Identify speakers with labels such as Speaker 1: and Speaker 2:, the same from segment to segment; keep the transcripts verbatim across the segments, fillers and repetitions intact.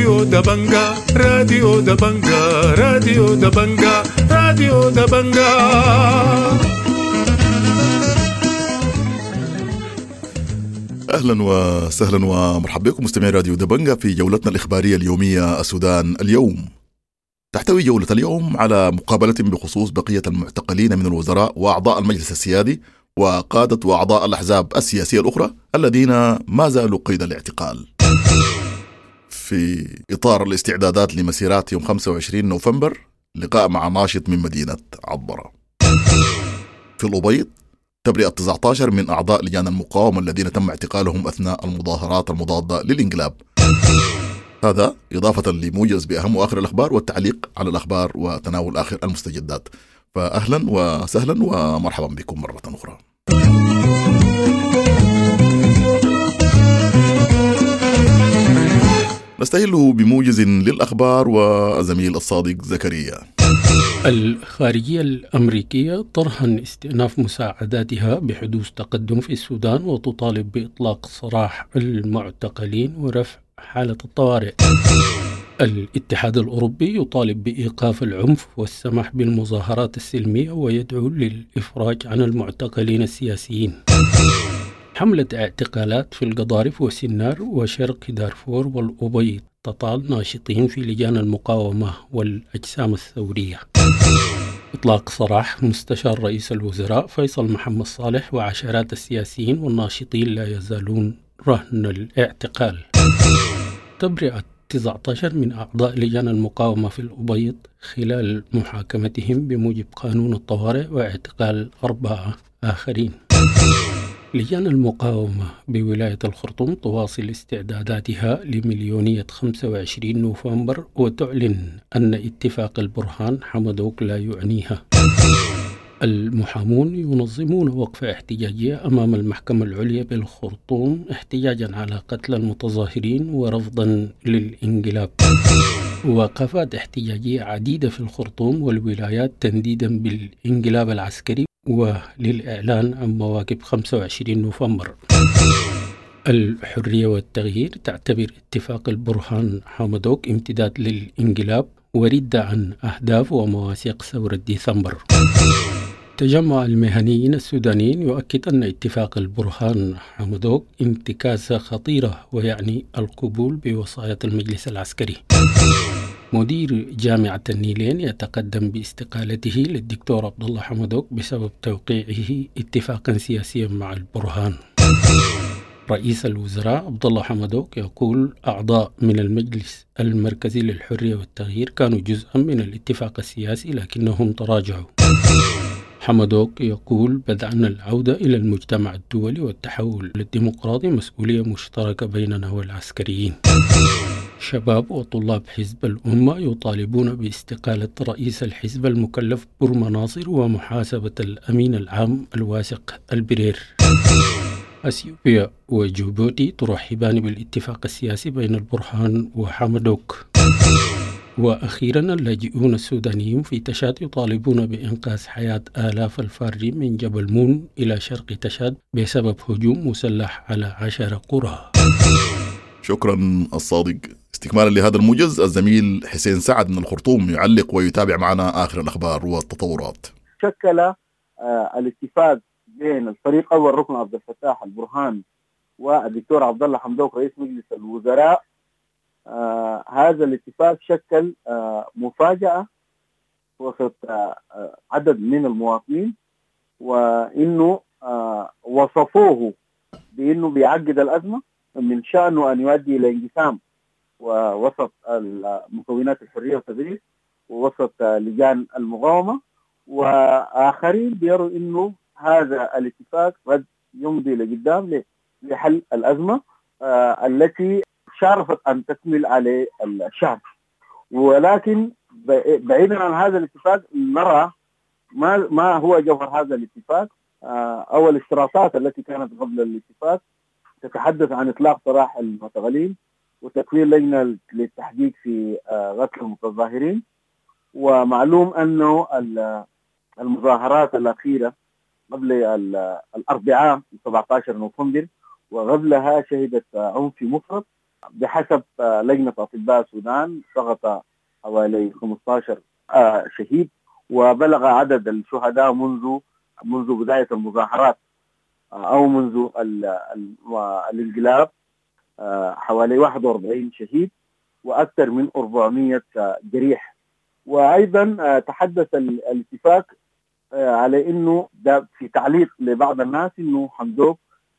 Speaker 1: راديو دبنجا راديو دبنجا راديو دبنجا راديو دبنجا.
Speaker 2: أهلا وسهلا ومرحبا بكم مستمعي راديو دبنجا في جولتنا الإخبارية اليومية السودان اليوم. تحتوي جولة اليوم على مقابلة بخصوص بقية المعتقلين من الوزراء وأعضاء المجلس السيادي وقادة وأعضاء الأحزاب السياسية الأخرى الذين ما زالوا قيد الاعتقال. في إطار الاستعدادات لمسيرات يوم خمسة وعشرين نوفمبر لقاء مع ناشط من مدينة عبرة. في الأبيض تبرئة تسعة عشر من أعضاء لجان المقاومة الذين تم اعتقالهم أثناء المظاهرات المضادة للإنقلاب. هذا إضافة لموجز بأهم وآخر الأخبار والتعليق على الأخبار وتناول آخر المستجدات. فأهلا وسهلا ومرحبا بكم مرة أخرى. نستهل بموجز للأخبار وزميل الصادق زكريا.
Speaker 3: الخارجية الأمريكية ترهن استئناف مساعداتها بحدوث تقدم في السودان وتطالب بإطلاق سراح المعتقلين ورفع حالة الطوارئ. الاتحاد الأوروبي يطالب بإيقاف العنف والسماح بالمظاهرات السلمية ويدعو للإفراج عن المعتقلين السياسيين. حملة اعتقالات في القضارف وسنار وشرق دارفور والأبيض تطال ناشطين في لجان المقاومة والأجسام الثورية. إطلاق سراح مستشار رئيس الوزراء فيصل محمد صالح وعشرات السياسيين والناشطين لا يزالون رهن الاعتقال. تبرئة تسعة عشر من أعضاء لجان المقاومة في الأبيض خلال محاكمتهم بموجب قانون الطوارئ واعتقال أربعة آخرين. لجان المقاومة بولاية الخرطوم تواصل استعداداتها لمليونية خمسة وعشرين نوفمبر وتعلن أن اتفاق البرهان حمدوك لا يعنيها. المحامون ينظمون وقفة احتجاجية أمام المحكمة العليا بالخرطوم احتجاجا على قتل المتظاهرين ورفضا للانقلاب. وقفات احتجاجية عديدة في الخرطوم والولايات تنديدا بالانقلاب العسكري وللإعلان عن مواقف خمسة وعشرين نوفمبر. الحرية والتغيير تعتبر اتفاق البرهان حمدوك امتداد للانقلاب وردة عن أهداف ومواثيق ثورة ديسمبر. تجمع المهنيين السودانيين يؤكد أن اتفاق البرهان حمدوك انتكاسة خطيرة ويعني القبول بوصاية المجلس العسكري. مدير جامعة النيلين يتقدم باستقالته للدكتور عبد الله حمدوك بسبب توقيعه اتفاقا سياسيا مع البرهان. رئيس الوزراء عبد الله حمدوك يقول أعضاء من المجلس المركزي للحرية والتغيير كانوا جزءا من الاتفاق السياسي لكنهم تراجعوا. حمدوك يقول بدأنا العودة إلى المجتمع الدولي والتحول للديمقراطي مسؤولية مشتركة بيننا والعسكريين. شباب وطلاب حزب الأمة يطالبون باستقالة رئيس الحزب المكلف بالمناصر ومحاسبة الأمين العام الواثق البرير. أثيوبيا وجيبوتي ترحبان بالاتفاق السياسي بين البرهان وحمدوك. وأخيرا اللاجئون السودانيين في تشاد يطالبون بإنقاذ حياة آلاف الفارين من جبل مون إلى شرق تشاد بسبب هجوم مسلح على عشر قرى.
Speaker 2: شكرا الصادق. استكمالا لهذا الموجز الزميل حسين سعد من الخرطوم يعلق ويتابع معنا آخر الأخبار والتطورات.
Speaker 4: شكل آه الاتفاق بين الفريق أول ركن عبد الفتاح البرهان والدكتور عبد الله حمدوك رئيس مجلس الوزراء. آه هذا الاتفاق شكل آه مفاجأة وسط آه عدد من المواطنين وإنه آه وصفوه بأنه بيعقد الأزمة من شأنه أن يؤدي إلى انقسام ووسط مكونات الحرية والتغيير ووسط لجان المقاومة، وآخرين بيروا إنه هذا الاتفاق قد يمضي لقدام لحل الأزمة آه التي شارفت أن تكمل على الشعب. ولكن بعيدا عن هذا الاتفاق نرى ما ما هو جوهر هذا الاتفاق آه أو الاشتراطات التي كانت قبل الاتفاق تتحدث عن إطلاق سراح المعتقلين وتكوين لجنة للتحقيق في قتل المتظاهرين. ومعلوم أنه المظاهرات الأخيرة قبل الأربعاء سبعة عشر نوفمبر وقبلها شهدت عنف مفرط بحسب لجنة أطباء السودان سقط حوالي خمسة عشر شهيد، وبلغ عدد الشهداء منذ منذ بداية المظاهرات أو منذ الانقلاب حوالي واحد وأربعين شهيد وأكثر من أربعمائة جريح. وأيضا تحدث الاتفاق على أنه ده في تعليق لبعض الناس أنه حمدوك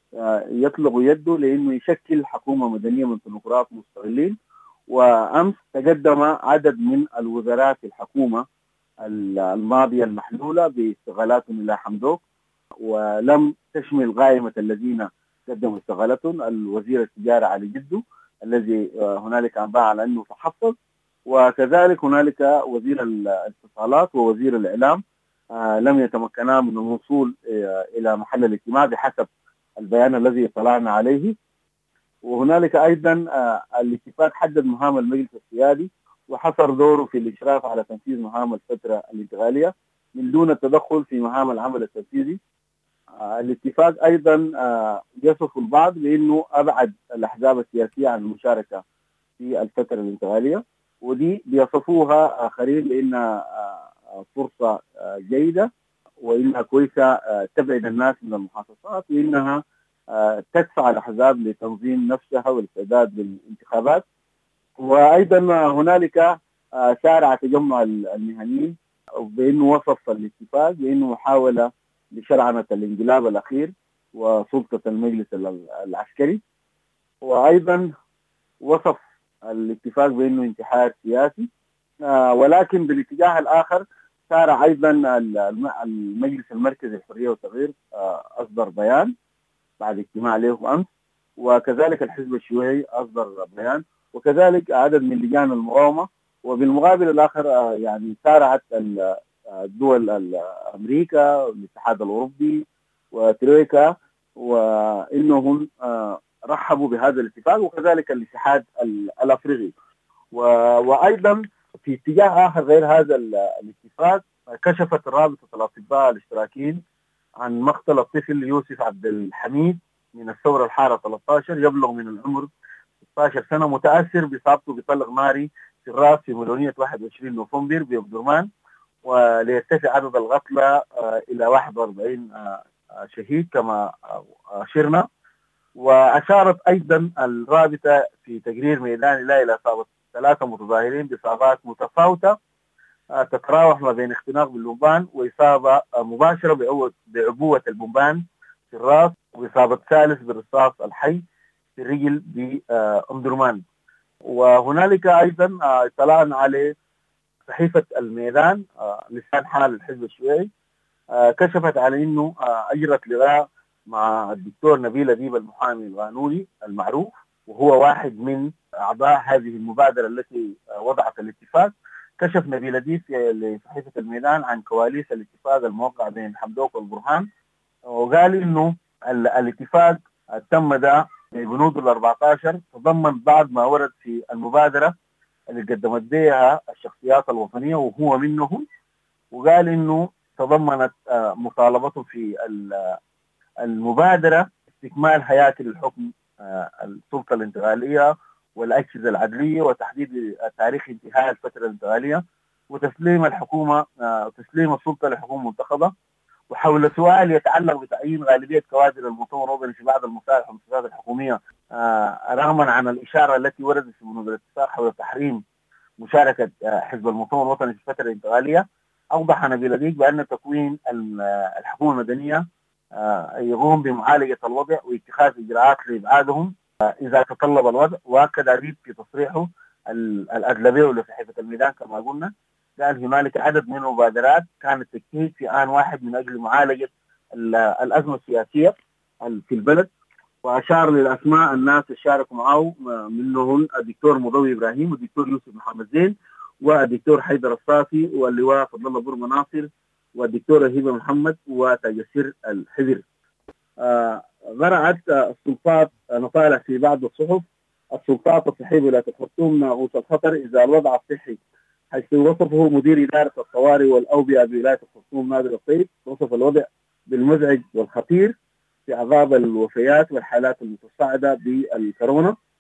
Speaker 4: يطلق يده لأنه يشكل حكومة مدنية من تنقرات مستقلين. وأمس تقدم عدد من الوزراء في الحكومة الماضية المحلولة باستغالاتهم إلى حمدوك، ولم تشمل قائمة الذين قدموا استغالتهم الوزير التجارة علي جدو الذي هنالك أنباء على أنه تحفظ، وكذلك هنالك وزير الاتصالات ووزير الإعلام لم يتمكنا من الوصول إلى محل الاجتماع بحسب البيان الذي اطلعنا عليه. وهنالك أيضا الاتفاق حدد مهام المجلس السيادي وحصر دوره في الإشراف على تنفيذ مهام الفترة الانتقالية من دون التدخل في مهام العمل التنفيذي. الاتفاق أيضا يصف البعض بأنه أبعد الأحزاب السياسية عن المشاركة في الفترة الانتقالية، ودي بيصفوها آخرين بأنها فرصة جيدة وإنها كويسة تبعد الناس من المحافظات، وإنها تدفع الأحزاب لتنظيم نفسها والاستعداد للانتخابات. وأيضا هنالك سارع تجمع المهنيين بأنه وصف الاتفاق بأنه محاولة لشرعنة الانقلاب الأخير وسلطة المجلس العسكري. وأيضا وصف الاتفاق بأنه انتحار سياسي. ولكن بالاتجاه الآخر سارع أيضا المجلس المركزي للحرية والتغيير أصدر بيان بعد اجتماع له أمس، وكذلك الحزب الشيوعي أصدر بيان، وكذلك عدد من لجان المقاومة. وبالمقابل الآخر يعني سارعت الدول أمريكا والاتحاد الأوروبي وترويكا وإنهم رحبوا بهذا الاتفاق، وكذلك الاتحاد الأفريقي. وأيضا في اتجاه آخر غير هذا الاتفاق كشفت رابطة الأطباء الاشتراكيين عن مقتل الطفل يوسف عبد الحميد من الثورة الحارة ثلاثة عشر يبلغ من العمر ستة عشر سنة متأثر بإصابته بطلق ناري في الرأس في مديرية واحد وعشرين نوفمبر بأبدرمان، وليرتفع عدد القتلى إلى واحد وأربعين شهيد كما أشرنا. وأشارت أيضا الرابطة في تقرير ميداني لا إلى إصابة ثلاثة متظاهرين بإصابات متفاوتة تتراوح ما بين اختناق بالبومبان وإصابة مباشرة بعبوة البومبان في الرأس، وإصابة ثالث بالرصاص الحي في الرجل بأمدرمان. وهنالك أيضا اطلعنا على صحيفة الميدان لسان حال الحزب الشيوعي كشفت على أنه أجرت لقاء مع الدكتور نبيل أديب المحامي القانوني المعروف، وهو واحد من أعضاء هذه المبادرة التي وضعت الاتفاق. كشف نبيل أديب لصحيفة الميدان عن كواليس الاتفاق الموقع بين حمدوك والبرهان، وقال إنه الاتفاق تم ده ببنود ال أربعة عشر تضمن بعض ما ورد في المبادرة اللي قدمت بها الشخصيات الوطنية وهو منهم. وقال إنه تضمنت مطالبته في المبادرة استكمال هياكل الحكم السلطة الانتقالية والأجهزة العدلية وتحديد تاريخ انتهاء الفترة الانتقالية وتسليم الحكومة وتسليم السلطة لحكومة منتخبة، وحول سؤال يتعلق بتعيين غالبية كوادر المؤتمر الوطني في بعض المصالح والمؤسسات الحكومية رغما عن الإشارة التي وردت في بنود الاتفاق حول تحريم مشاركة حزب المؤتمر الوطني في الفترة الانتقالية. أوضح نبيل أديب بأن تكوين الحكومة المدنية يقوم بمعالجة الوضع واتخاذ إجراءات لإبعادهم إذا تطلب الوضع. وأكد أديب في تصريحه الأغلبية لصحيفة الميدان كما قلنا، قال هنالك عدد من المبادرات كانت تجتهد في آن واحد من أجل معالجة الأزمة السياسية في البلد، وأشار للأسماء الناس شاركوا معه منهم الدكتور مضوي إبراهيم والدكتور يوسف محمد زين والدكتور حيدر الصافي واللواء فضل الله برمة ناصر والدكتور هبة محمد وتجسير الحذر. آه غرعت السلطات نطالع في بعض الصحف السلطات الصحية ولاية الخرطوم ناقوس الخطر إذا الوضع الصحي، حيث وصفه مدير إدارة الطوارئ والأوبئة بولاية الخرطوم نادر الطيب وصف الوضع بالمزعج والخطير في أعداد الوفيات والحالات المتصاعدة بالكورونا.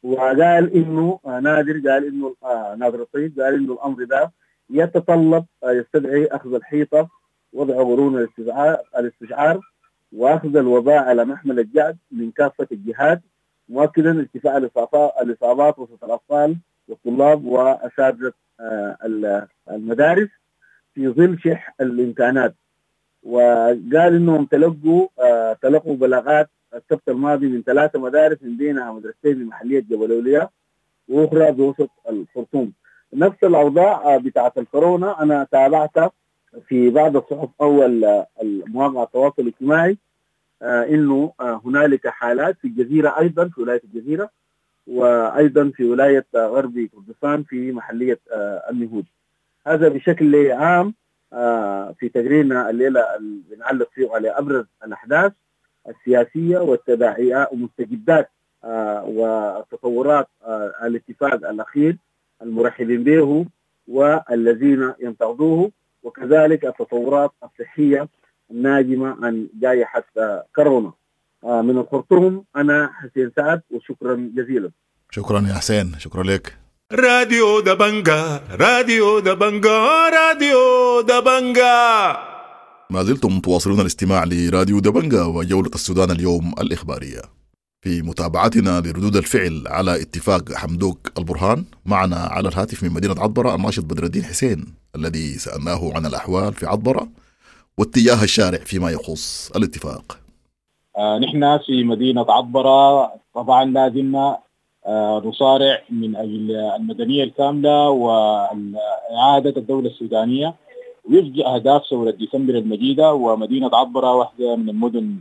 Speaker 4: وقال إنه آه نادر قال إنه آه نادر الطيب قال إنه الأمر ده يتطلب آه يستدعي أخذ الحيطة، وضع قرون الاستشعار, الاستشعار وأخذ الوباء على محمل الجعد من كافة الجهات، مؤكدا ارتفاع الإصابات وسط الأطفال والطلاب وأساتذة آه المدارس في ظل شح الإمكانات. وقال إنهم تلقوا آه تلقوا بلاغات السبت الماضي من ثلاثة مدارس من بينها مدرستين بمحلية جبل أولياء وأخرى بوسط الخرطوم. نفس الأوضاع بتاعة الكورونا أنا تابعتها في بعض الصحف أو المواقع التواصل الاجتماعي، آه إنه آه هنالك حالات في الجزيرة أيضا، في ولاية الجزيرة، وأيضا في ولاية آه غربي كردستان في محلية آه النهود. هذا بشكل عام آه في تقريرنا الليلة اللي بنعلق فيه على أبرز الأحداث السياسية والتداعيات ومستجدات آه وتطورات آه الاتفاق الأخير المرحبين به والذين ينتقدوه، وكذلك التطورات الصحية الناجمة عن جائحة آه كورونا. آه من الخرطوم أنا حسين سعد، وشكرا جزيلا.
Speaker 2: شكرا يا حسين، شكرا لك.
Speaker 1: راديو دبنجا راديو دبنجا راديو دبنجا.
Speaker 2: ما زلتم تواصلون الاستماع لراديو دبنجا وجولة السودان اليوم الإخبارية. في متابعتنا لردود الفعل على اتفاق حمدوك البرهان، معنا على الهاتف من مدينة عطبرة الناشط بدر الدين حسين، الذي سألناه عن الأحوال في عطبرة واتجاه الشارع فيما يخص الاتفاق.
Speaker 5: آه نحن في مدينة عطبرة طبعا لازمنا آه نصارع من أجل المدنية الكاملة وإعادة الدولة السودانية وفق أهداف ثورة ديسمبر المجيدة. ومدينة عطبرة واحدة من المدن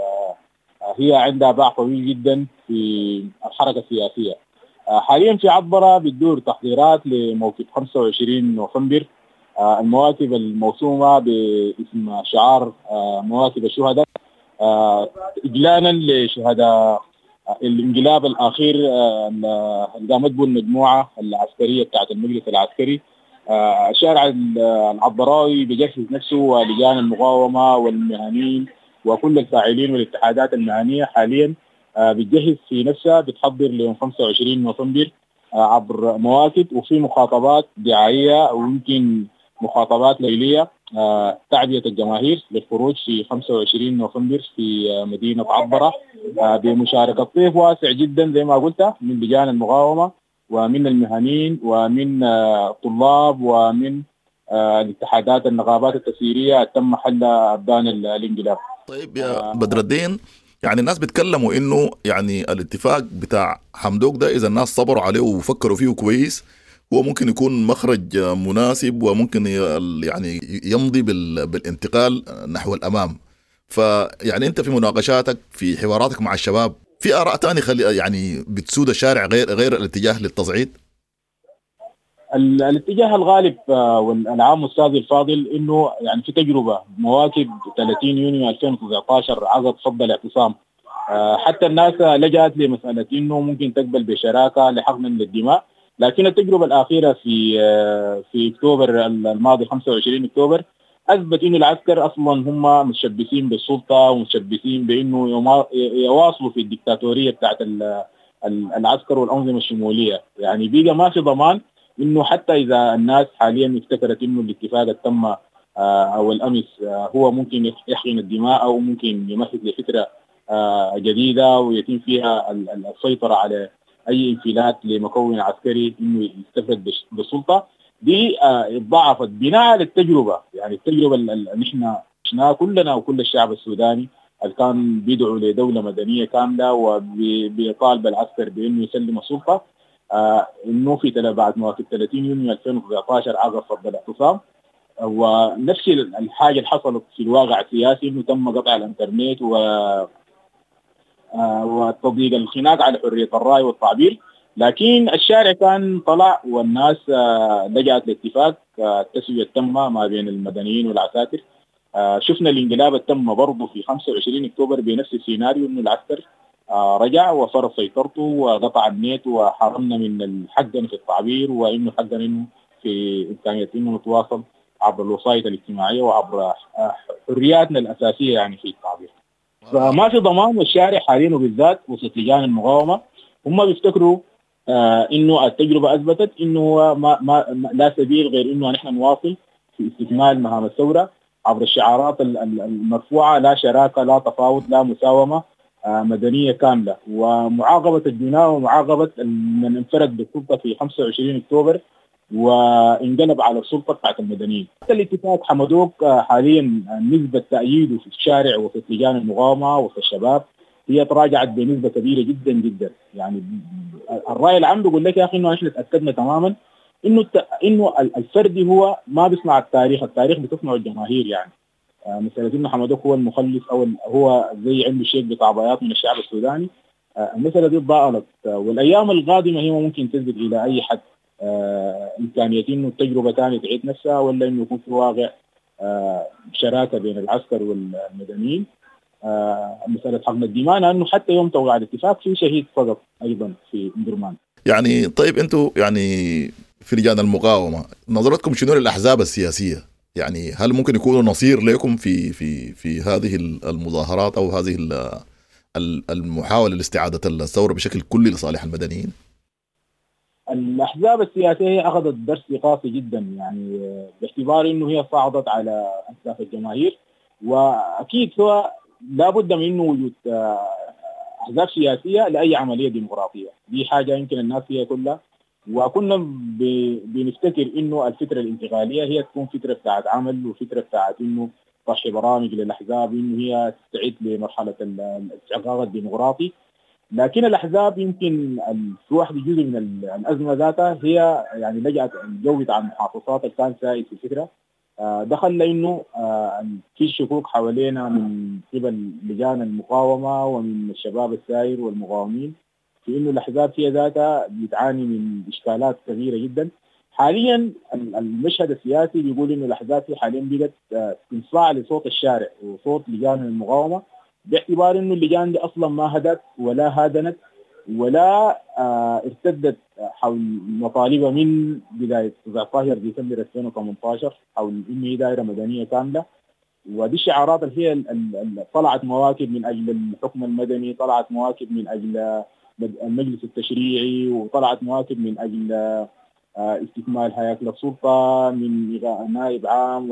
Speaker 5: هي عندها باع طويل جدا في الحركة السياسية. آه حاليا في عطبرة بتدور تحضيرات لموكب خمسة وعشرين نوفمبر، آه المواكب الموسومة باسم شعار آه مواكب الشهداء، آه إجلالا لشهداء الانقلاب الأخير اللي قامت به المجموعة العسكرية بتاعت المجلس العسكري. آه الشارع العطبراوي بيجهز نفسه ولجان المقاومة والمهنيين وكل الفاعلين والاتحادات المهنية حاليا آه بتجهز في نفسها، بتحضر ليوم خمسة وعشرين نوفمبر آه عبر مواكب، وفي مخاطبات دعائية ويمكن مخاطبات ليلية آه تعبية الجماهير للخروج في خمسة وعشرين نوفمبر في آه مدينة عطبرة آه بمشاركة طيف واسع جدا زي ما قلت من لجان المقاومة ومن المهنيين ومن آه طلاب ومن آه الاتحادات النقابات التسييرية تم حل أبدان الانقلاب.
Speaker 2: طيب يا بدر الدين، يعني الناس بيتكلموا انه يعني الاتفاق بتاع حمدوك ده اذا الناس صبروا عليه وفكروا فيه كويس هو ممكن يكون مخرج مناسب وممكن يعني يمضي بالانتقال نحو الامام. فيعني انت في مناقشاتك في حواراتك مع الشباب في آراء تانية خلي يعني بتسود الشارع غير غير الاتجاه للتصعيد؟
Speaker 5: الاتجاه الغالب والعام أستاذ الفاضل إنه يعني في تجربة مواكب ثلاثين يونيو ألفين وتسعة عشر عقد صد الاعتصام، حتى الناس لجأت لمسألة إنه ممكن تقبل بشراكة لحقن للدماء، لكن التجربة الأخيرة في في أكتوبر الماضي خمسة وعشرين أكتوبر أثبت إنه العسكر أصلاً هم متشبثين بالسلطة ومتشبثين بإنه يواصلوا في الدكتاتورية بتاعت العسكر والأنظمة الشمولية. يعني بيجا ما في ضمان إنه حتى إذا الناس حالياً افتكرت إنه الاتفاق تم أو الأمس هو ممكن يحقن الدماء أو ممكن يمهد لفكرة جديدة ويتم فيها السيطرة على أي انفلات لمكون عسكري إنه يستفرد بالسلطة، دي ضعفت بناء على التجربة. يعني التجربة اللي نحن عشناها كلنا وكل الشعب السوداني اللي كان بيدعو لدولة مدنية كاملة وبيطالب العسكر بإنه يسلم السلطة، آه إنه في بعد مواقف ثلاثين يونيو ألفين وتسعة عشر عقد صد الاعتصام، ونفس الحاجة اللي حصلت في الواقع السياسي إنه تم قطع الإنترنت و آه وتضييق الخناق على حرية الرأي والتعبير. لكن الشارع كان طلع والناس آه لجأت لاتفاق آه التسوية التامة ما بين المدنيين والعساكر. آه شفنا الانقلاب التم برضه في خمسة وعشرين أكتوبر بنفس السيناريو، إنه العسكر آه رجع وفرض سيطرته وقطع النت وحرمنا من الحقنا في التعبير وإنه حقنا إنه في إمكانية إنه نتواصل عبر الوسائط الاجتماعية وعبر آه حرياتنا الأساسية يعني في التعبير. فما في ضمان، والشارع حاليا وبالذات وسط لجان المقاومة هم بيفتكروا آه انه التجربه اثبتت انه هو ما ما ما- لا سبيل غير انه نحن نواصل في استكمال مهام الثوره عبر الشعارات ال- ال- المرفوعه: لا شراكه، لا تفاوض، لا مساومه، آه مدنيه كامله، ومعاقبه الجناه ومعاقبه من انفرد بالسلطه في خمسة وعشرين اكتوبر وانقلب على السلطه بتاعت المدنيين. حتى الاتفاق حمدوك آه، حاليا نسبه تأييده في الشارع وفي لجان المقاومه وفي الشباب هي تراجعت بنسبه كبيره جدا جدا. يعني الراي العام بيقول لك يا اخي انه احنا تاكدنا تماما انه الت... انه الفردي هو ما بيصنع التاريخ، التاريخ بتصنعه الجماهير. يعني آه، مساله انه حمدوك هو المخلص او ال- هو زي عنده شيء بتاع بياض من الشعب السوداني، آه، المساله دي تضاءلت، آه، والايام القادمه هي ممكن تثبت الى اي حد آه، امكانيه انه التجربه ثانيه تعيد نفسها، ولا انه يكون في واقع آه، شراكه بين العسكر والمدنيين. آه، مساله حقن الدماء، لانه حتى يوم توقيع الاتفاق في شهيد فقط ايضا في درمان.
Speaker 2: يعني طيب انتوا يعني في لجان المقاومة نظرتكم شنو للأحزاب السياسية؟ يعني هل ممكن يكونوا نصير لكم في في في هذه المظاهرات أو هذه ال- ال- المحاولة لاستعادة الثورة بشكل كلي لصالح المدنيين؟
Speaker 5: الاحزاب السياسيه هي اخذت درس قاسي جدا، يعني آه، باعتبار انه هي صعدت على اكتاف الجماهير، واكيد هو لابد من انه وجود آه، احزاب سياسيه لاي عمليه ديمقراطيه. دي حاجه يمكن الناس هي كلها، وكنا ب- بنفتكر انه الفتره الانتقاليه هي تكون فتره بتاعت عمل وفتره بتاعت انه طرح برامج للاحزاب انه هي تستعد لمرحله ال- الاستحقاق الديمقراطي. لكن الاحزاب يمكن ال- في واحد جزء من ال- الازمه ذاتها هي يعني لجأت الجو بتاع المحافظات اللي كان سائد في الفكره، آه، دخل لانه آه، في شكوك حوالينا من قبل لجان المقاومه ومن الشباب السائر والمقاومين في انه الاحزاب هي ذاتها بتعاني من اشكالات كبيره جدا. حاليا ال- المشهد السياسي بيقول انه الاحزاب هي حاليا بقت آه، تنصاع لصوت الشارع وصوت لجان المقاومه، باعتبار انه اللجان دي اصلا ما هدت ولا هادنت ولا آه ارتدت حول مطالبها من بدايه تسعة عشر ديسمبر ألفين وثمانية عشر حول انه هي دائره مدنيه كامله. ودي الشعارات اللي هي ال- ال- ال- طلعت مواكب من اجل الحكم المدني، طلعت مواكب من اجل المجلس التشريعي، وطلعت مواكب من اجل آه استكمال هياكل السلطه من إلغاء نائب عام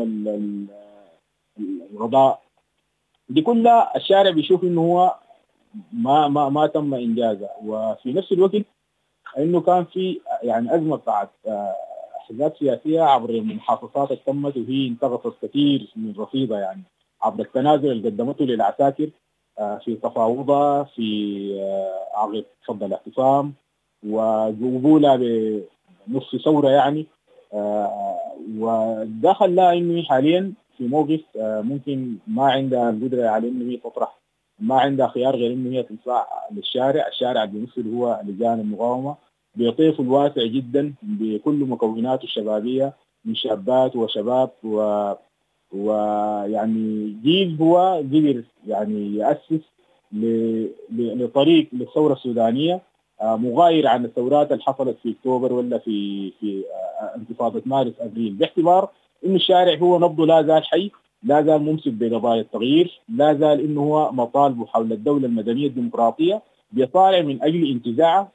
Speaker 5: والقضاء. دي كلها الشارع بيشوف انه هو ما ما ما تم انجازها. وفي نفس الوقت انه كان في يعني ازمه بتاعت آه، احزاب سياسيه عبر المحافظات اللي تمت، وهي انتقصت كثير من رصيدها يعني عبر التنازل اللي قدمته للعساكر آه، في تفاوضها في آه، عقد فض الاعتصام وقبولها بنصف ثوره يعني. آه، وده خلاها انه حاليا في موقف آه، ممكن ما عندها القدره على انه هي تطرح، ما عندها خيار غير انه هي تنصاع للشارع. الشارع اللي بيمثل هو لجان المقاومه بطيفه الواسع جدا بكل مكوناته الشبابيه من شابات وشباب و ويعني جيل هو قدر يعني يأسس ل... ل... لطريق للثوره السودانيه آه، مغاير عن الثورات اللي حصلت في اكتوبر ولا في في آه، انتفاضه مارس ابريل، باعتبار انه الشارع هو نبضه لا زال حي، لا زال ممسك بقضايا التغيير، لا زال انه هو مطالبه حول الدوله المدنيه الديمقراطيه بيصارع من اجل انتزاعها.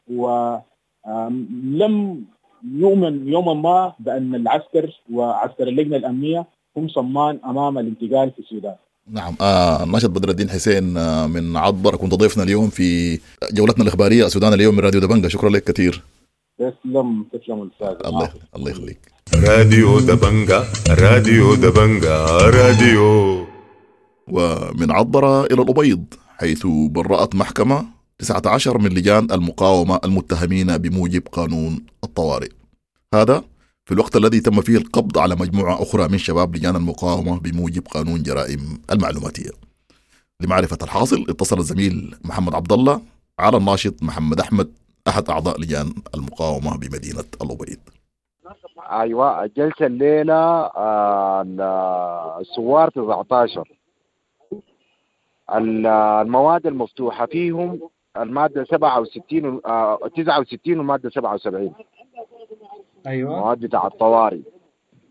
Speaker 5: ولم يؤمن يوما ما بان العسكر وعسكر اللجنه الامنيه هم صمان امام الانتقال في السودان.
Speaker 2: نعم. آه الناشط بدر الدين حسين آه من عطبر كنت ضيفنا اليوم في جولتنا الإخبارية السودان اليوم من راديو دبنجة. شكرا لك كثير.
Speaker 5: تسلم تسلم الاستاذ.
Speaker 2: الله الله يخليك.
Speaker 1: راديو دبنجة راديو دبنجة راديو.
Speaker 2: ومن عطبرة إلى الأبيض، حيث برأت محكمة تسعة عشر من لجان المقاومة المتهمين بموجب قانون الطوارئ. هذا في الوقت الذي تم فيه القبض على مجموعة أخرى من شباب لجان المقاومة بموجب قانون جرائم المعلوماتية. لمعرفة الحاصل اتصل الزميل محمد عبد الله على الناشط محمد أحمد أحد أعضاء لجان المقاومة بمدينة الأبيض.
Speaker 6: ايوه، الجلسه الليله آه، الثوار تسعة عشر، المواد المفتوحه فيهم الماده سبعة وستين آه، تسعة وستين والماده سبعة وسبعين.
Speaker 7: ايوه
Speaker 6: مواد بتاع الطوارئ.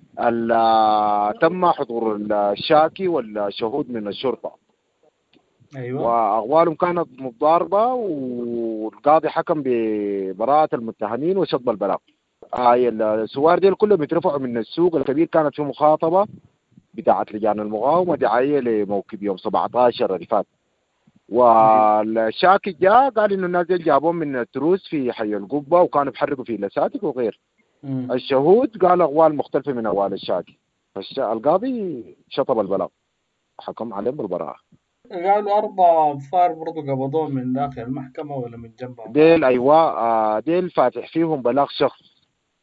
Speaker 6: تم حضور الشاكي والشهود من الشرطه.
Speaker 7: أيوة.
Speaker 6: وأقوالهم كانت متضاربة، والقاضي حكم ببراءة المتهمين وشطب البلاغ. آه السوار ديل كلهم يترفعوا من السوق الكبير. كانت في مخاطبة بتاعت لجان المقاومة دعاية لموكب يوم سبعة عشر اللي فات، والشاكي جاء قال إنه الناس ديل جابوهم من التروس في حي القبة وكانوا بيحرقوا في لساتك وغير.
Speaker 7: مم.
Speaker 6: الشهود قال أقوال مختلفة من أقوال الشاكي، فالقاضي شطب البلاغ حكم عليهم بالبراءة.
Speaker 7: قالوا أربع أنفار برضو قبضوهم من داخل المحكمة ولا من جنبها؟
Speaker 6: ديل أيوة، آه ديل فاتح فيهم بلاغ شخص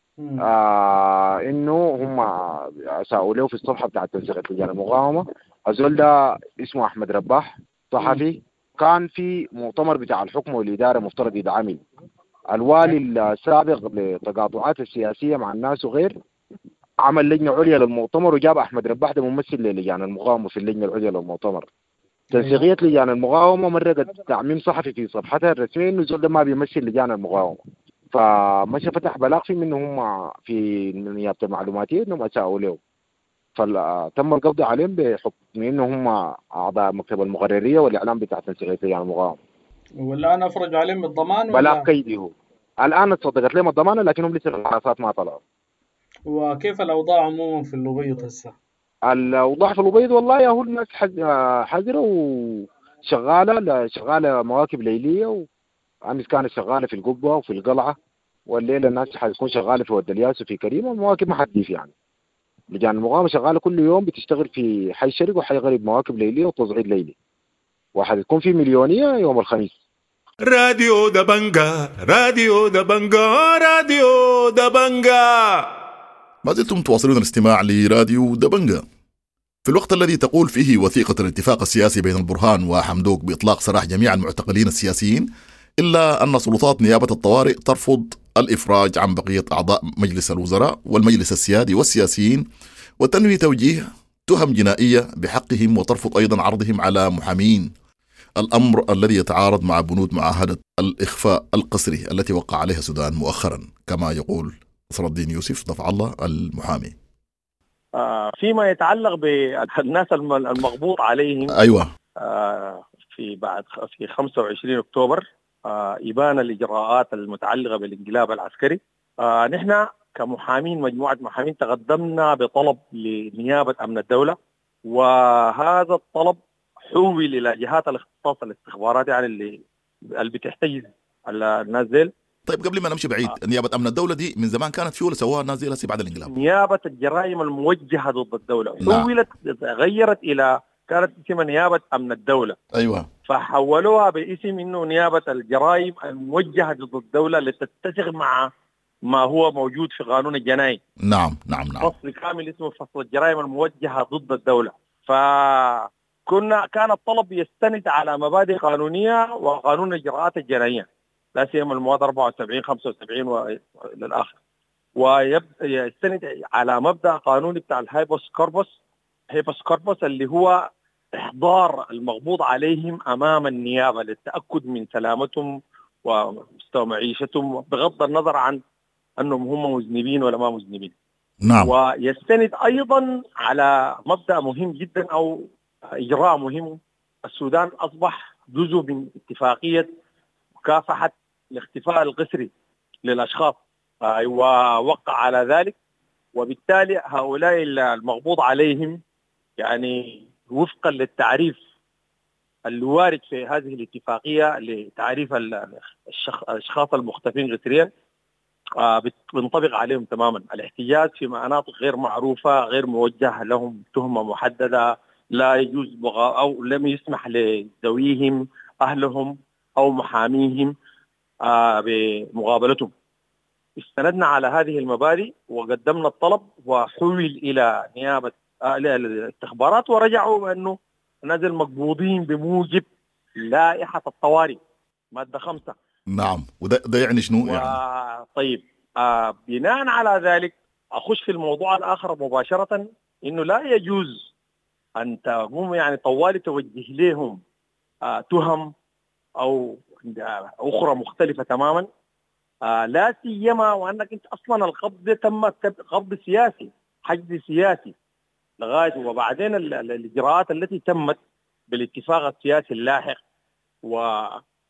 Speaker 6: آه إنه هم ساووا له في الصفحة بتاعت تنسيق لجان المقاومة. الزول ده اسمه أحمد رباح، صحفي، كان في مؤتمر بتاع الحكم والإدارة مفترض يدعمل الوالي السابق للتقاطعات السياسية مع الناس وغير، عمل لجنة عليا للمؤتمر وجاب أحمد رباح ده ممثل للجان المقاومة في اللجنة العليا للمؤتمر. تنسيقية لجان المقاومة مرقت تعميم صحفي في صفحتها الرسمية إنه الزول ده ما بيمثل لجان المقاومة، فمشى فتح بلاغ في منهم هم في نيابة المعلوماتية إنهم أساءوا له، فتم القبض عليهم بحكم إنهم هم أعضاء مكتب المقررية والإعلام بتاع تنسيقية لجان المقاومة.
Speaker 7: والآن أفرجوا عليهم بالضمان
Speaker 6: بلاغ
Speaker 7: ولا؟
Speaker 6: قيدي هو الآن اتصدقت لهم الضمانة، لكنهم لسه الحراسات ما طلعوا.
Speaker 7: وكيف الأوضاع عموما في اللوبيض هسه؟
Speaker 6: الأوضاع في الأبيض والله يا هو الناس حذرة وشغالة شغالة مواكب ليلية، وأمس كانت شغالة في القبة وفي القلعة، والليلة الناس حتكون شغالة في ود الياس وفي كريمة. المواكب ما حتضيف يعني. لجان المقاومة شغالة كل يوم بتشتغل في حي الشرق وحي غريب مواكب ليلية وتصعيد ليلي، وحتكون في مليونية يوم الخميس.
Speaker 1: راديو دبنجا راديو دبنجا راديو دبنجا.
Speaker 2: ما زلتم تواصلون الاستماع لراديو دبنجا. في الوقت الذي تقول فيه وثيقة الاتفاق السياسي بين البرهان وحمدوك بإطلاق سراح جميع المعتقلين السياسيين، إلا أن سلطات نيابة الطوارئ ترفض الإفراج عن بقية أعضاء مجلس الوزراء والمجلس السيادي والسياسيين، وتنوي توجيه تهم جنائية بحقهم، وترفض أيضا عرضهم على محامين، الأمر الذي يتعارض مع بنود معاهدة الإخفاء القسري التي وقع عليها السودان مؤخرا، كما يقول نصر الدين يوسف ضفع الله المحامي.
Speaker 8: آه فيما يتعلق بالناس المغبوط عليهم،
Speaker 2: أيوة،
Speaker 8: آه في بعد في خمسة وعشرين أكتوبر آه إبان الإجراءات المتعلقة بالانقلاب العسكري. آه نحن كمحامين، مجموعة محامين، تقدمنا بطلب لنيابة أمن الدولة، وهذا الطلب حول إلى جهات الاختصاص الاستخباراتي يعني اللي اللي بتحتجز الناس ديل.
Speaker 2: طيب قبل ما نمشي بعيد، آه. نيابة أمن الدولة دي من زمان كانت فيه ولا سواها الناس دي هسه بعد الانقلاب؟
Speaker 8: نيابة الجرائم الموجهة ضد الدولة
Speaker 2: نعم.
Speaker 8: حولت غيرت إلى كانت اسمها نيابة أمن الدولة.
Speaker 2: أيوة.
Speaker 8: فحولوها باسم إنه نيابة الجرائم الموجهة ضد الدولة لتتسق مع ما هو موجود في قانون الجنائي.
Speaker 2: نعم نعم نعم.
Speaker 8: فصل كامل اسمه فصل الجرائم الموجهة ضد الدولة. فكنا كان الطلب يستند على مبادئ قانونية وقانون الإجراءات الجنائية، لا سيما المواد أربعة وسبعين خمسة وسبعين والى الاخر، ويستند على مبدا قانوني بتاع الهايبوس كوربوس هايبوس كوربوس اللي هو احضار المغبوط عليهم امام النيابه للتاكد من سلامتهم ومستوى معيشتهم بغض النظر عن انهم هم مذنبين ولا ما مذنبين.
Speaker 2: نعم.
Speaker 8: ويستند ايضا على مبدا مهم جدا او اجراء مهم. السودان اصبح جزء من اتفاقيه مكافحه الاختفاء القسري للاشخاص، ووقع على ذلك، وبالتالي هؤلاء المغبوط عليهم يعني وفقا للتعريف الوارد في هذه الاتفاقيه لتعريف الاشخاص المختفين قسريا بتنطبق عليهم تماما الاحتجاز في مناطق غير معروفه، غير موجه لهم تهمه محدده، لا يجوز او لم يسمح لذويهم اهلهم او محاميهم بمقابلتهم. استندنا على هذه المبادئ وقدمنا الطلب وحول إلى نيابة الاستخبارات، ورجعوا بأنه الناس المقبوضين بموجب لائحة الطوارئ مادة خمسة.
Speaker 2: نعم. وده ده يعني شنو يعني؟
Speaker 8: طيب آه بناء على ذلك أخش في الموضوع الآخر مباشرة، إنه لا يجوز أن تقوم يعني طوالي توجه لهم آه تهم أو أخرى مختلفة تماما، آه لا سيما وأنك أنت أصلا القبض تم قبض سياسي، حجز سياسي لغاية، وبعدين الإجراءات التي تمت بالاتفاق السياسي اللاحق و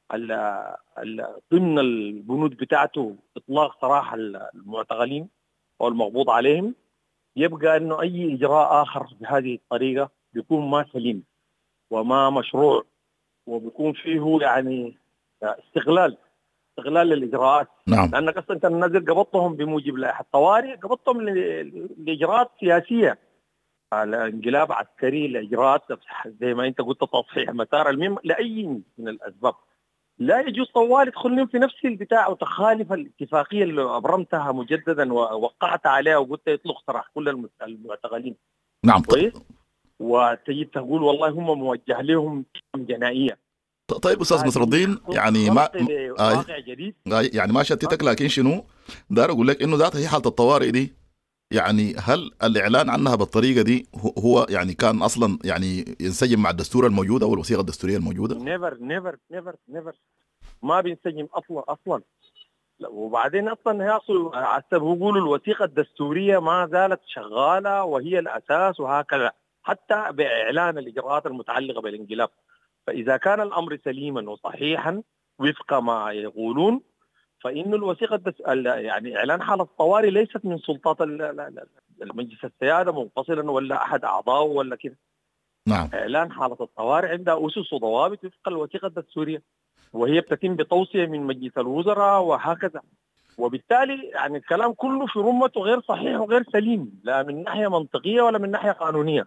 Speaker 8: ضمن البنود بتاعته إطلاق سراح المعتقلين أو المقبوض عليهم، يبقى أنه أي إجراء آخر بهذه الطريقة بيكون ما سليم وما مشروع، وبيكون فيه يعني استغلال استغلال للإجراءات.
Speaker 2: نعم.
Speaker 8: لأنك أصلا أنت نازل قبضتهم بموجب لائحة الطوارئ، قبضتهم لإجراءات سياسية، الانقلاب عسكري، لإجراءات زي ما أنت قلت تصحيح مسار المهم لأي من الأسباب. لا يجوز طوال يدخلون في نفس البتاع وتخالف الاتفاقية اللي أبرمتها مجددا ووقعت عليها وقلت يطلق سراح كل المعتقلين.
Speaker 2: نعم.
Speaker 8: كويس. وتجي تقول والله هم موجه لهم جنائية.
Speaker 2: طيب أستاذ نصر الدين، يعني ما
Speaker 8: واقع جديد،
Speaker 2: يعني ما شتتك، لكن شنو دار أقول لك إنه ذات هي حالة الطوارئ دي، يعني هل الإعلان عنها بالطريقة دي هو يعني كان أصلا يعني ينسجم مع الدستور الموجود أو الوثيقة الدستورية الموجودة؟
Speaker 8: never never never never ما بينسجم أصلا أصلا. وبعدين أصلا يحصل حتى بيقولوا الوثيقة الدستورية ما زالت شغالة وهي الأساس وهكذا، حتى بإعلان الإجراءات المتعلقة بالانقلاب. فإذا كان الأمر سليما وصحيحا وفق ما يقولون، فإن الوثيقة الدس... يعني إعلان حالة الطوارئ ليست من سلطات المجلس السيادة منفصلا ولا أحد أعضائه ولا كده.
Speaker 2: نعم.
Speaker 8: إعلان حالة الطوارئ عندها أسس وضوابط وفق الوثيقة الدستورية، وهي بتتم بتوصية من مجلس الوزراء وهكذا. وبالتالي يعني الكلام كله في رمته غير صحيح وغير سليم، لا من ناحية منطقية ولا من ناحية قانونية.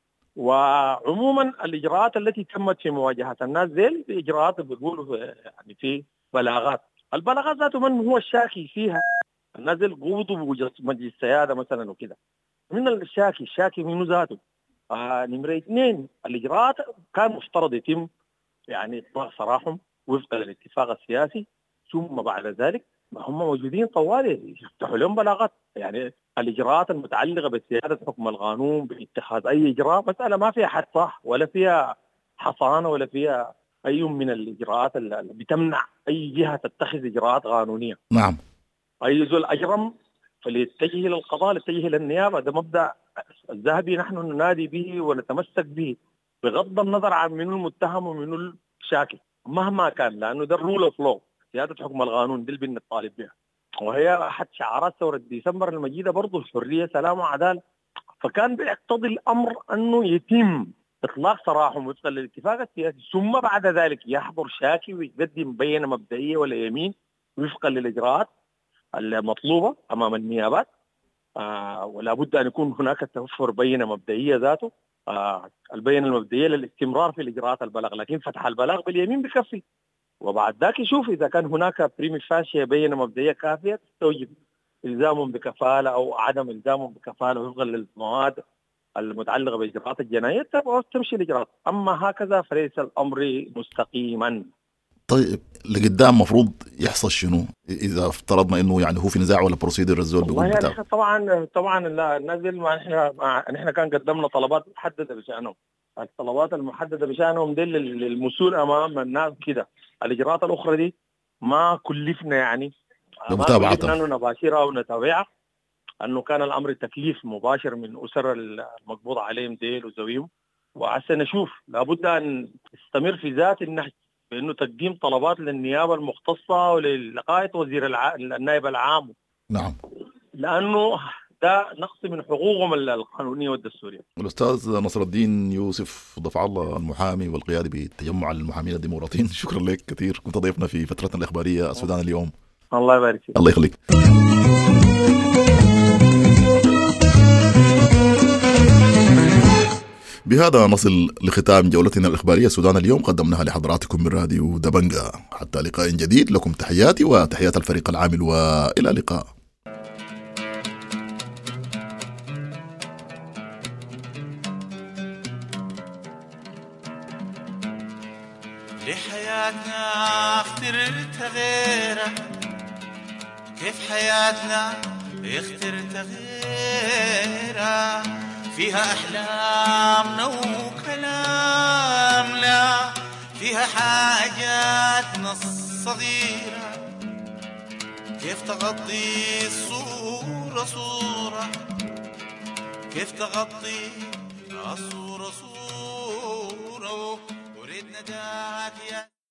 Speaker 8: وعموما الإجراءات التي تمت في مواجهة الناس ذيل إجراءات بيقولوا يعني في بلاغات، البلاغات ذاته من هو الشاكي فيها، الناس ذيل قوضوا بوجه مجلس السيادة مثلا وكده، من الشاكي الشاكي منه ذاته. آه نمرة اثنين، الإجراءات كان مفترض يتم يعني إطلاق سراحهم وفق الاتفاق السياسي، ثم بعد ذلك ما هم موجودين طوالي يفتحوا لهم بلاغات. يعني الإجراءات المتعلقة بسيادة حكم القانون باتخاذ أي إجراء مسألة ما فيها حد صح ولا فيها حصانة ولا فيها أي من الإجراءات اللي بتمنع أي جهة تتخذ إجراءات قانونية.
Speaker 2: نعم.
Speaker 8: أي زول أجرم فليتجه للقضاء، ليتجه للنيابة، ده مبدأ الذهبي نحن ننادي به ونتمسك به بغض النظر عن منو المتهم ومنو الشاكي مهما كان، لأنه ده الرول اوف لو، سيادة حكم القانون دي اللي بنطالب بها، وهي أحد شعارات ثورة ديسمبر المجيدة برضو الحرية سلام وعدالة. فكان بيقتضي الأمر أنه يتم إطلاق سراحهم وفقا للاتفاق السياسي، ثم بعد ذلك يحضر شاكي ويقدم بينة مبدئية ولا يمين وفقا للإجراءات المطلوبة أمام النيابات. آه ولا بد أن يكون هناك توفر بينة مبدئية ذاته، آه البينة المبدئية للاستمرار في الإجراءات البلاغ، لكن فتح البلاغ باليمين بكفي، وبعد ذاك يشوف إذا كان هناك بريمي فاشية بينة مبدئية كافية تستوجب إلزامهم بكفالة أو عدم إلزامهم بكفالة وفقا للمواد المتعلقة بالإجراءات الجنائية تمشي الإجراءات. أما هكذا فليس الأمر مستقيما.
Speaker 2: طيب لقدام مفروض يحصل شنو إذا افترضنا إنه يعني هو في نزاع ولا بروسيدر الزول بيقول
Speaker 8: يعني
Speaker 2: بتاعه؟
Speaker 8: طبعا طبعا النازل ما نحن نحن كان قدمنا طلبات محددة بشأنهم، الطلبات المحددة بشأنهم دي للمسؤول أمام الناس كده. الإجراءات الأخرى دي ما كلفنا يعني ما كلفنا أنه نباشرها ونتابعها، أنه كان الأمر تكليف مباشر من أسر المقبوض عليهم ديل وزويهم، وعسى نشوف لابد أن نستمر في ذات النهج بأنه تقديم طلبات للنيابة المختصة وللقائد وزير الع... النائب العام.
Speaker 2: نعم.
Speaker 8: لأنه ده نقص من حقوقهم القانونية والدستورية.
Speaker 2: الأستاذ نصر الدين يوسف ضفع الله المحامي والقيادي بتجمع المحامين الديمقراطيين، شكرا لك كثير، كنت ضيفنا في فترتنا الإخبارية السودان اليوم.
Speaker 8: الله يبارك فيك.
Speaker 2: الله يخليك. بهذا نصل لختام جولتنا الإخبارية السودان اليوم، قدمناها لحضراتكم من راديو دبنجا. حتى لقاء جديد، لكم تحياتي وتحيات الفريق العامل، وإلى اللقاء.
Speaker 9: لحياتنا اخترت غيرها، كيف حياتنا اخترت غيرها، فيها أحلامنا وكلامنا، فيها حاجاتنا الصغيرة، كيف تغطي الصورة صورة، كيف تغطي الصورة صورة. أريد نداك يا